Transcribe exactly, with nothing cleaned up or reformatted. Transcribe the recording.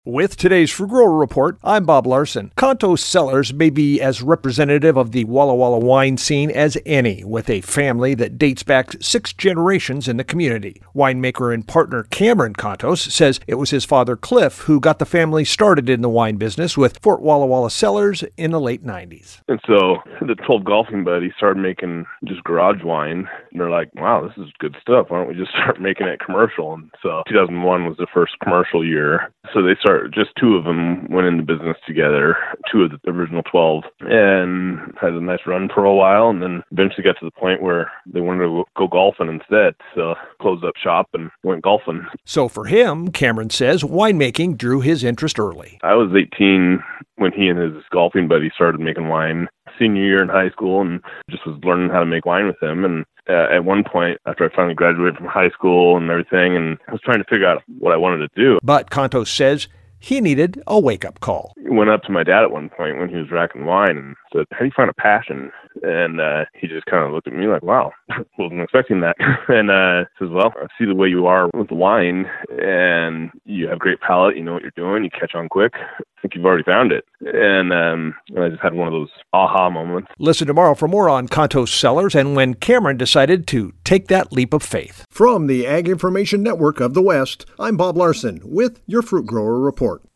With today's Fruit Grower Report, I'm Bob Larson. Contos Cellars may be as representative of the Walla Walla wine scene as any, with a family that dates back six generations in the community. Winemaker and partner Cameron Contos says it was his father Cliff who got the family started in the wine business with Fort Walla Walla Cellars in the late nineties. And so the twelve golfing buddies started making just garage wine. And they're like, wow, this is good stuff. Why don't we just start making it commercial? And so two thousand one was the first commercial year. So they started, just two of them went into business together, two of the original twelve, and had a nice run for a while, and then eventually got to the point where they wanted to go golfing instead. So closed up shop and went golfing. So for him, Cameron says, winemaking drew his interest early. I was eighteen when he and his golfing buddy started making wine. Senior year in high school, and just was learning how to make wine with him. And uh, at one point, after I finally graduated from high school and everything, and I was trying to figure out what I wanted to do. But Contos says he needed a wake-up call. I went up to my dad at one point when he was racking wine and said, how do you find a passion? And uh, he just kind of looked at me like, wow, wasn't expecting that. and uh, says, well, I see the way you are with the wine, and you have great palate, you know what you're doing, you catch on quick. I think you've already found it. And, um, and I just had one of those aha moments. Listen tomorrow for more on Contos Cellars and when Cameron decided to take that leap of faith. From the Ag Information Network of the West, I'm Bob Larson with your Fruit Grower Report.